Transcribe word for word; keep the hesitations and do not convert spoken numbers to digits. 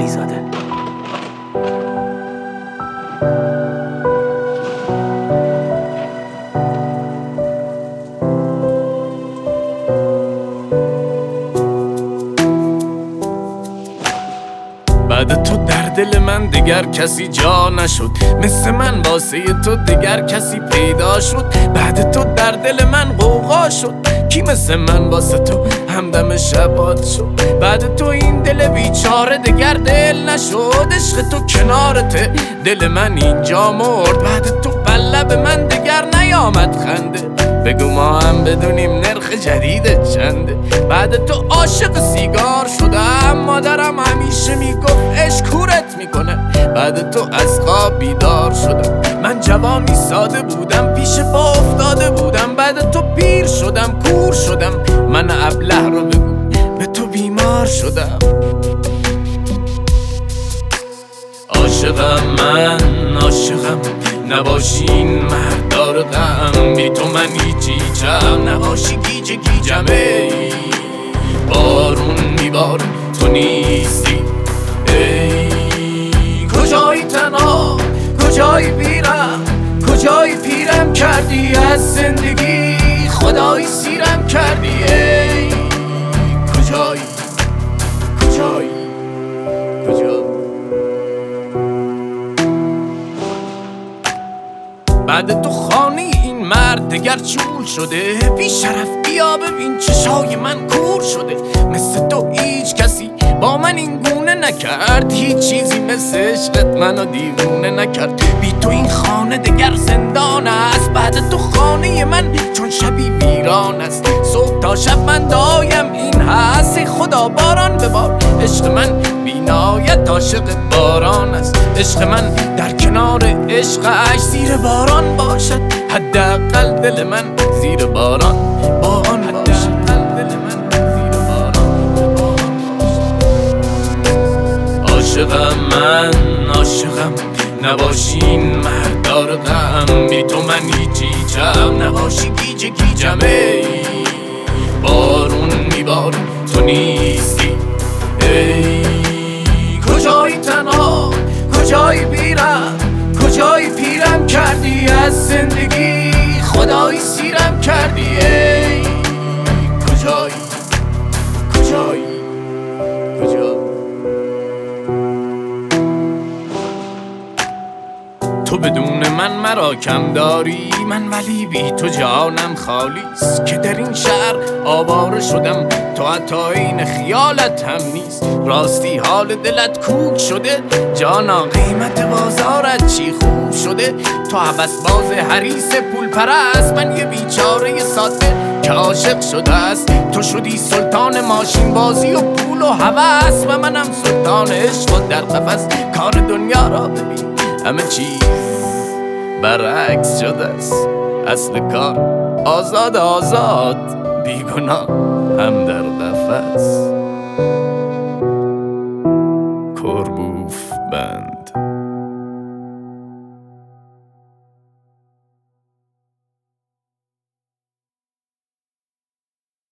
علیزاده. بعد تو در دل من دیگر کسی جا نشد، مثل من واسه تو دیگر کسی پیدا شد. بعد تو در دل من غوغا شد، کی مثل من واسه تو همدم شبات شد. بعد تو این دل بیچاره دیگر دل نشد، عشق تو کنارته دل من اینجا مرد. بعد تو قلب من دیگر نیامد خنده، بگو ما هم بدونیم نرخ جدید چنده. بعد تو عاشق سیگار شدم، مادرم همیشه میگفت عشق کورت میکنه. بعد تو از خواب بیدار شدم، من جوانی ساده بودم پیش با افتاده بودم. بعد تو پیر شدم کور شدم، من ابله رو بگو به تو بیمار شدم. عاشقم من عاشقم، نباشی این مردار غم، بی تو من هیچیچم، نباشی گیج گیجم. ای بارون میباره تو نیستی، ای کجایی تنها کجایی پیرم، کجایی پیرم کردی از زندگی، خدایی سیرم کردی. ای کجایی کجایی کجایی. بعد تو خانه این مرد دگر چول شده، بی شرف بیا ببین چشای من کور شده. مثل تو هیچ کسی با من این گونه نکرد، هیچ چیزی مثل عشقت منو دیوونه نکرد. بی تو این خانه دگر زندان است، بعد تو خانه من چون شبی ویران است. صبح تا شب من دایم این هستی، خدا باران ببار. عشق من بینایت عاشق باران است، عشق من در کنار عشقش زیر باران باشد. حداقل دل من زیر باران باران باشد. دل من زیر باران عاشقم من عاشقم، نباشی این مردار غم، بی تو من هیچیچم، نباشی گیج گیجم. ای بارون میباره تو نیستی، ای کجایی تنها کجایی پیرم، کجایی پیرم کردی از زندگی، خدایی سیرم کردی. ای کجایی کجایی کجایی. تو بدون من مرا کم داری، من ولی بی تو جانم خالیست. که در این شهر آواره شدم، تو حتی این خیالت هم نیست. راستی حال دلت کوک شده، جانا قیمت بازارت چی خوب شده. تو هوس باز حریص پول پرست، من یه بیچاره ساده که عاشق شده است. تو شدی سلطان ماشین بازی و پول و هوس، و منم سلطان عشق و در قفس. کار دنیا را ببین همه چیز برعکس شده است، اصل کار آزاد آزاد، بیگناه هم در قفس. کربوف بند.